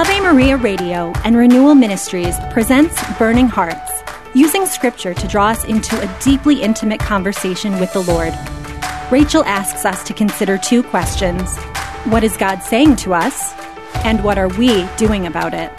Ave Maria Radio and Renewal Ministries presents Burning Hearts, using Scripture to draw us into a deeply intimate conversation with the Lord. Rachel asks us to consider two questions. What is God saying to us? And what are we doing about it?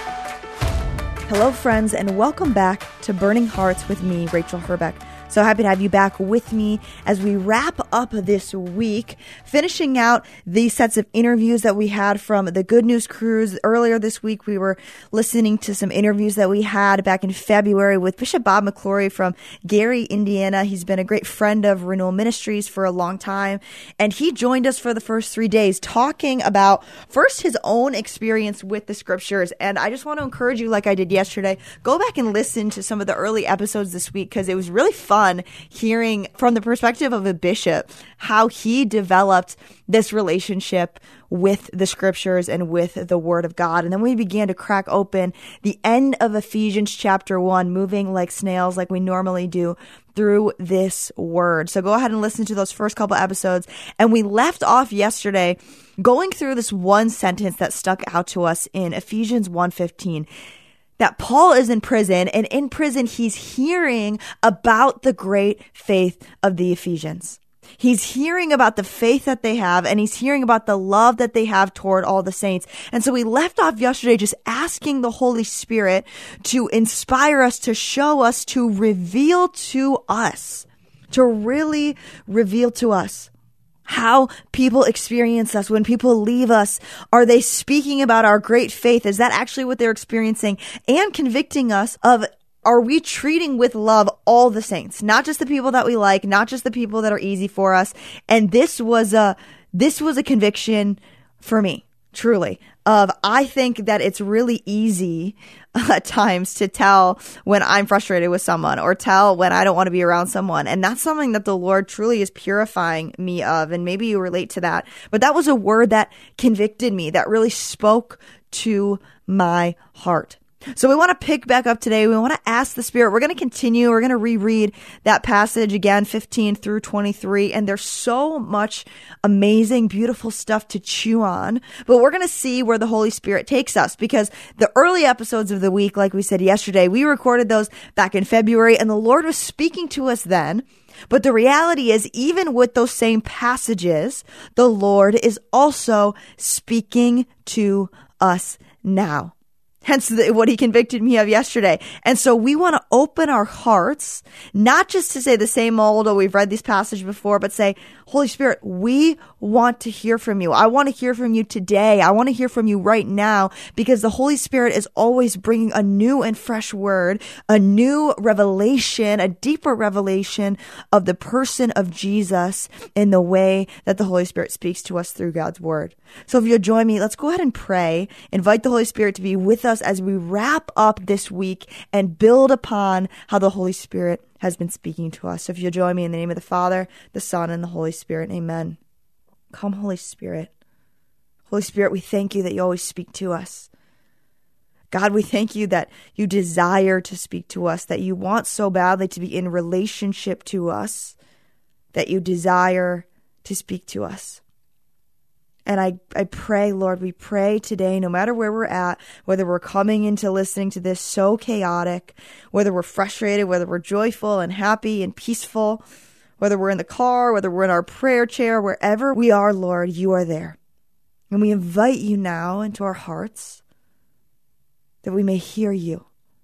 Hello, friends, and welcome back to Burning Hearts with me, Rachel Herbeck. So happy to have you back with me as we wrap up this week, finishing out these sets of interviews that we had from the Good News Cruise. Earlier this week, we were listening to some interviews that we had back in February with Bishop Bob McClory from Gary, Indiana. He's been a great friend of Renewal Ministries for a long time, and he joined us for the first 3 days talking about first his own experience with the Scriptures. And I just want to encourage you, like I did yesterday, go back and listen to some of the early episodes this week because it was really fun hearing from the perspective of a bishop how he developed this relationship with the Scriptures and with the Word of God. And then we began to crack open the end of Ephesians chapter 1, moving like snails like we normally do through this Word. So go ahead and listen to those first couple episodes. And we left off yesterday going through this one sentence that stuck out to us in Ephesians 1:15. That Paul is in prison, and in prison, he's hearing about the great faith of the Ephesians. He's hearing about the faith that they have, and he's hearing about the love that they have toward all the saints. And so we left off yesterday just asking the Holy Spirit to inspire us, to show us, to reveal to us, to really reveal to us how people experience us. When people leave us, are they speaking about our great faith? Is that actually what they're experiencing? And convicting us of, are we treating with love all the saints? Not just the people that we like, not just the people that are easy for us. And this was a conviction for me, truly, of I think that it's really easy at times to tell when I'm frustrated with someone or tell when I don't want to be around someone. And that's something that the Lord truly is purifying me of. And maybe you relate to that. But that was a word that convicted me, that really spoke to my heart. So we want to pick back up today. We want to ask the Spirit. We're going to continue. We're going to reread that passage again, 15 through 23. And there's so much amazing, beautiful stuff to chew on. But we're going to see where the Holy Spirit takes us, because the early episodes of the week, like we said yesterday, we recorded those back in February, and the Lord was speaking to us then. But the reality is, even with those same passages, the Lord is also speaking to us now. Hence what he convicted me of yesterday. And so we want to open our hearts, not just to say the same old, oh, we've read this passage before, but say, Holy Spirit, we want to hear from you. I want to hear from you today. I want to hear from you right now, because the Holy Spirit is always bringing a new and fresh word, a new revelation, a deeper revelation of the person of Jesus in the way that the Holy Spirit speaks to us through God's word. So if you'll join me, let's go ahead and pray. Invite the Holy Spirit to be with us as we wrap up this week and build upon how the Holy Spirit has been speaking to us. So if you'll join me in the name of the Father, the Son, and the Holy Spirit, amen. Come, Holy Spirit. Holy Spirit, we thank you that you always speak to us. God, we thank you that you desire to speak to us, that you want so badly to be in relationship to us, that you desire to speak to us. And I pray, Lord, we pray today, no matter where we're at, whether we're coming into listening to this so chaotic, whether we're frustrated, whether we're joyful and happy and peaceful, whether we're in the car, whether we're in our prayer chair, wherever we are, Lord, you are there. And we invite you now into our hearts that we may hear you,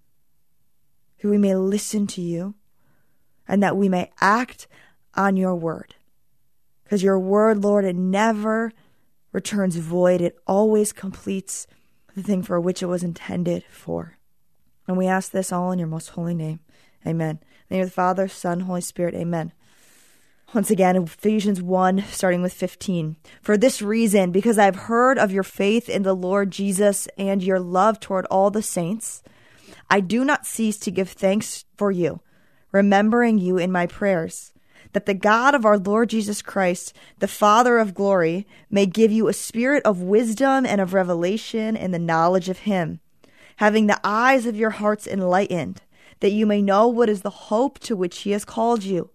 that we may listen to you, and that we may act on your word. Because your word, Lord, it never returns void. It always completes the thing for which it was intended for. And we ask this all in your most holy name. Amen. In the name of the Father, Son, Holy Spirit. Amen. Once again, Ephesians 1, starting with 15. For this reason, because I have heard of your faith in the Lord Jesus and your love toward all the saints, I do not cease to give thanks for you, remembering you in my prayers, that the God of our Lord Jesus Christ, the Father of glory, may give you a spirit of wisdom and of revelation in the knowledge of him, having the eyes of your hearts enlightened, that you may know what is the hope to which he has called you,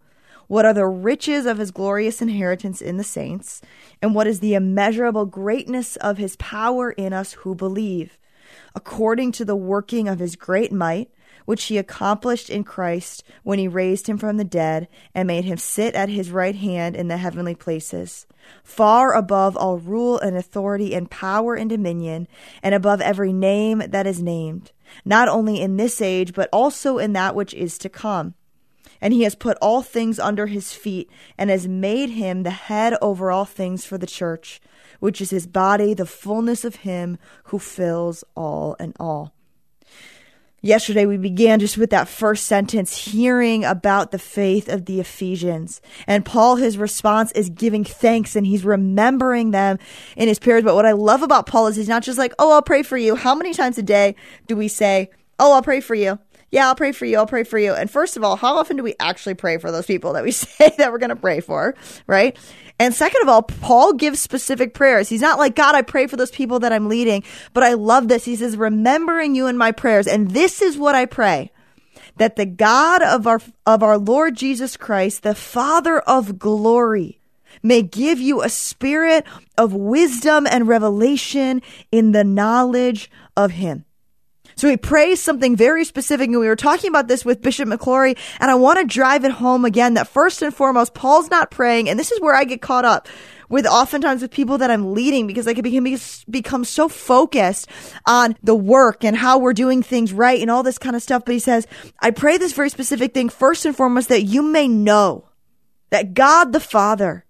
what are the riches of his glorious inheritance in the saints, and what is the immeasurable greatness of his power in us who believe, according to the working of his great might, which he accomplished in Christ when he raised him from the dead and made him sit at his right hand in the heavenly places, far above all rule and authority and power and dominion, and above every name that is named, not only in this age, but also in that which is to come. And he has put all things under his feet and has made him the head over all things for the church, which is his body, the fullness of him who fills all in all. Yesterday, we began just with that first sentence, hearing about the faith of the Ephesians. And Paul, his response is giving thanks, and he's remembering them in his prayers. But what I love about Paul is he's not just like, oh, I'll pray for you. How many times a day do we say, oh, I'll pray for you? Yeah, I'll pray for you. I'll pray for you. And first of all, how often do we actually pray for those people that we say that we're going to pray for, right? And second of all, Paul gives specific prayers. He's not like, God, I pray for those people that I'm leading. But I love this. He says, remembering you in my prayers. And this is what I pray, that the God of our Lord Jesus Christ, the Father of glory, may give you a spirit of wisdom and revelation in the knowledge of him. So he prays something very specific, and we were talking about this with Bishop McClory, and I want to drive it home again that first and foremost, Paul's not praying, and this is where I get caught up with oftentimes with people that I'm leading, because I can become so focused on the work and how we're doing things right and all this kind of stuff. But he says, I pray this very specific thing first and foremost, that you may know that God the Father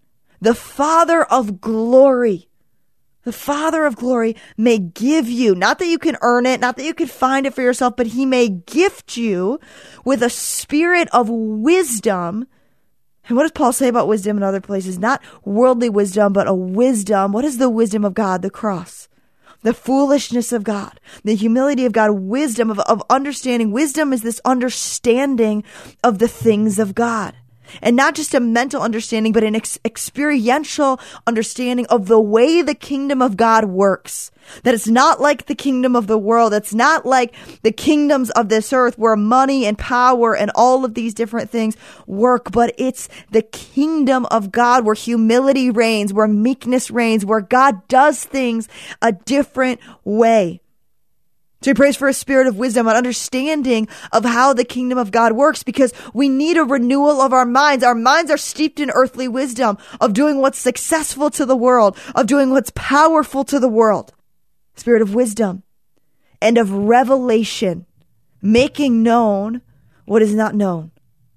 of glory, the Father of glory may give you, not that you can earn it, not that you can find it for yourself, but he may gift you with a spirit of wisdom. And what does Paul say about wisdom in other places? Not worldly wisdom, but a wisdom. What is the wisdom of God? The cross, the foolishness of God, the humility of God, wisdom of understanding. Wisdom is this understanding of the things of God. And not just a mental understanding, but an experiential understanding of the way the kingdom of God works. That it's not like the kingdom of the world. It's not like the kingdoms of this earth where money and power and all of these different things work, but it's the kingdom of God where humility reigns, where meekness reigns, where God does things a different way. So he prays for a spirit of wisdom, an understanding of how the kingdom of God works, because we need a renewal of our minds. Our minds are steeped in earthly wisdom of doing what's successful to the world, of doing what's powerful to the world. Spirit of wisdom and of revelation, making known what is not known.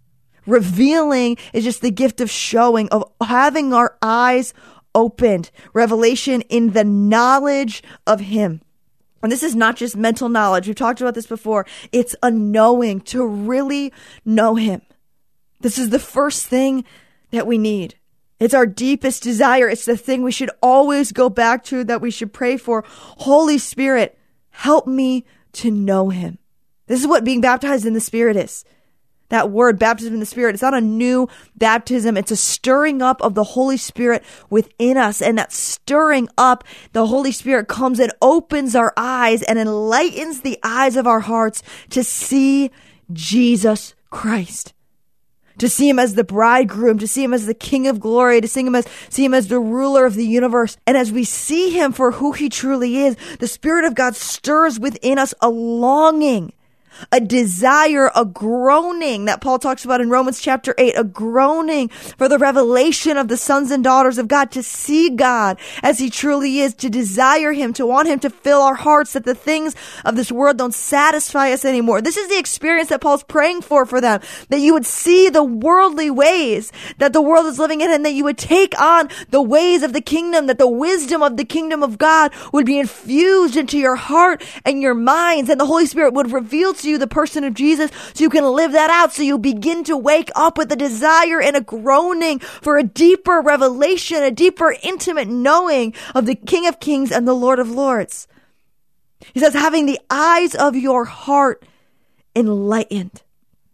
Revealing is just the gift of showing, of having our eyes opened. Revelation in the knowledge of him. And this is not just mental knowledge. We've talked about this before. It's a knowing, to really know him. This is the first thing that we need. It's our deepest desire. It's the thing we should always go back to, that we should pray for. Holy Spirit, help me to know him. This is what being baptized in the Spirit is. That word, baptism in the Spirit, it's not a new baptism. It's a stirring up of the Holy Spirit within us. And that stirring up, the Holy Spirit comes and opens our eyes and enlightens the eyes of our hearts to see Jesus Christ. To see him as the bridegroom, to see him as the King of glory, to see him as the ruler of the universe. And as we see him for who he truly is, the Spirit of God stirs within us a longing, a desire, a groaning that Paul talks about in Romans chapter 8, a groaning for the revelation of the sons and daughters of God, to see God as he truly is, to desire him, to want him to fill our hearts, that the things of this world don't satisfy us anymore. This is the experience that Paul's praying for them, that you would see the worldly ways that the world is living in, and that you would take on the ways of the kingdom, that the wisdom of the kingdom of God would be infused into your heart and your minds, and the Holy Spirit would reveal to you the person of Jesus, so you can live that out, so you begin to wake up with a desire and a groaning for a deeper revelation, a deeper intimate knowing of the King of Kings and the Lord of Lords. He says, having the eyes of your heart enlightened,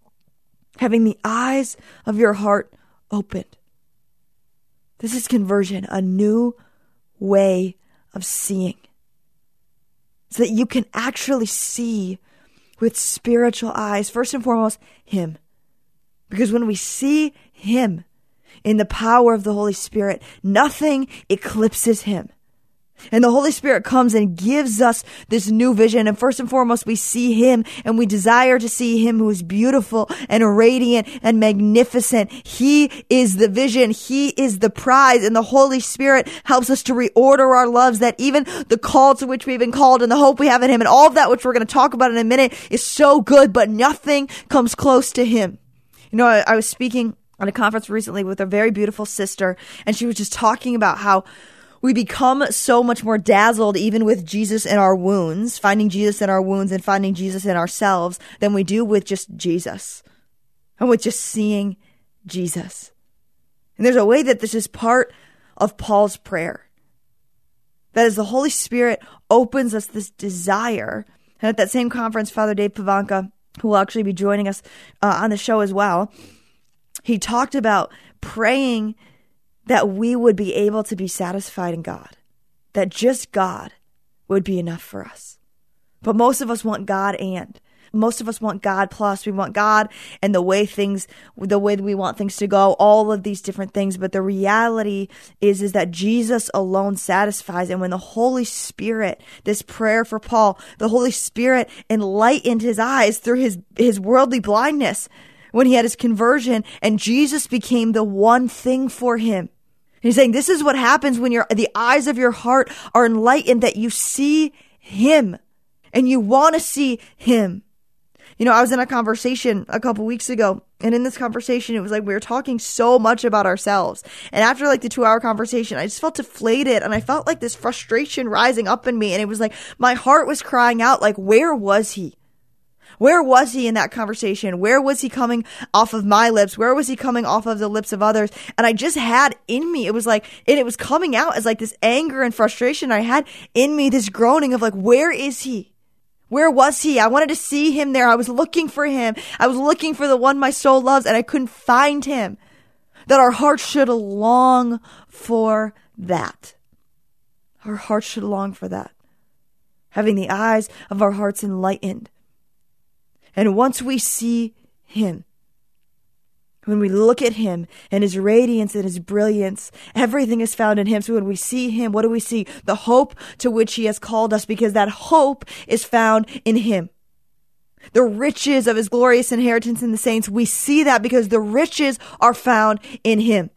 having the eyes of your heart opened. This is conversion, a new way of seeing, so that you can actually see with spiritual eyes, first and foremost, him. Because when we see him in the power of the Holy Spirit. Nothing eclipses him. And the Holy Spirit comes and gives us this new vision. And first and foremost, we see him and we desire to see him who is beautiful and radiant and magnificent. He is the vision. He is the prize. And the Holy Spirit helps us to reorder our loves, that even the call to which we've been called and the hope we have in him and all of that, which we're going to talk about in a minute, is so good, but nothing comes close to him. You know, I was speaking at a conference recently with a very beautiful sister, and she was just talking about how we become so much more dazzled even with Jesus in our wounds, finding Jesus in our wounds and finding Jesus in ourselves, than we do with just Jesus and with just seeing Jesus. And there's a way that this is part of Paul's prayer. That as the Holy Spirit opens us this desire, and at that same conference, Father Dave Pavanka, who will actually be joining us on the show as well, he talked about praying that we would be able to be satisfied in God, that just God would be enough for us. But most of us want God and. Most of us want God plus. We want God and the way we want things to go, all of these different things. But the reality is that Jesus alone satisfies. And when the Holy Spirit, this prayer for Paul, the Holy Spirit enlightened his eyes through his worldly blindness when he had his conversion, and Jesus became the one thing for him. He's saying this is what happens when the eyes of your heart are enlightened, that you see him and you want to see him. You know, I was in a conversation a couple weeks ago, and in this conversation, it was like we were talking so much about ourselves. And after like the 2-hour conversation, I just felt deflated, and I felt like this frustration rising up in me. And it was like my heart was crying out, like, where was he? Where was he in that conversation? Where was he coming off of my lips? Where was he coming off of the lips of others? And I just had in me, it was like, and it was coming out as like this anger and frustration. I had in me this groaning of like, where is he? Where was he? I wanted to see him there. I was looking for him. I was looking for the one my soul loves, and I couldn't find him. That our hearts should long for that. Our hearts should long for that. Having the eyes of our hearts enlightened. And once we see him, when we look at him and his radiance and his brilliance, everything is found in him. So when we see him, what do we see? The hope to which he has called us, because that hope is found in him. The riches of his glorious inheritance in the saints, we see that because the riches are found in him.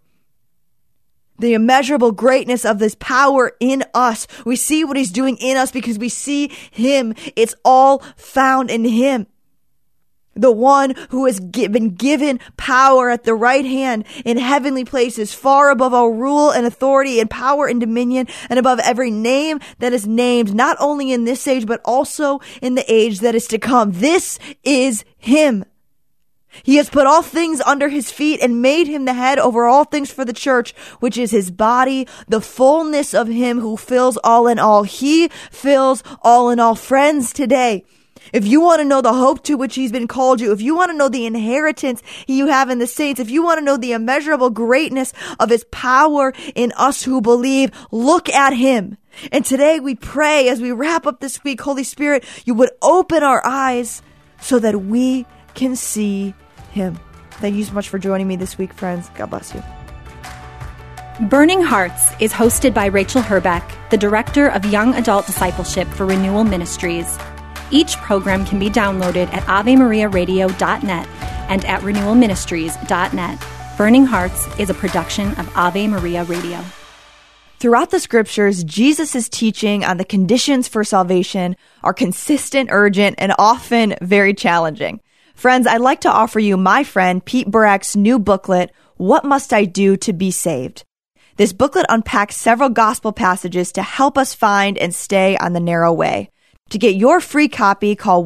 The immeasurable greatness of this power in us, we see what he's doing in us because we see him. It's all found in him. The one who has been given power at the right hand in heavenly places, far above all rule and authority and power and dominion, and above every name that is named, not only in this age, but also in the age that is to come. This is him. He has put all things under his feet and made him the head over all things for the church, which is his body, the fullness of him who fills all in all. He fills all in all. Friends, today, if you want to know the hope to which he's been called you, if you want to know the inheritance you have in the saints, if you want to know the immeasurable greatness of his power in us who believe, look at him. And today we pray as we wrap up this week, Holy Spirit, you would open our eyes so that we can see him. Thank you so much for joining me this week, friends. God bless you. Burning Hearts is hosted by Rachel Herbeck, the Director of Young Adult Discipleship for Renewal Ministries. Each program can be downloaded at AveMariaRadio.net and at RenewalMinistries.net. Burning Hearts is a production of Ave Maria Radio. Throughout the scriptures, Jesus' teaching on the conditions for salvation are consistent, urgent, and often very challenging. Friends, I'd like to offer you my friend Pete Burak's new booklet, What Must I Do to Be Saved? This booklet unpacks several gospel passages to help us find and stay on the narrow way. To get your free copy, call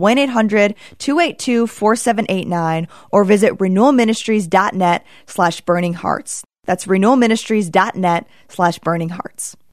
1-800-282-4789 or visit renewalministries.net/burninghearts. That's renewalministries.net/burninghearts.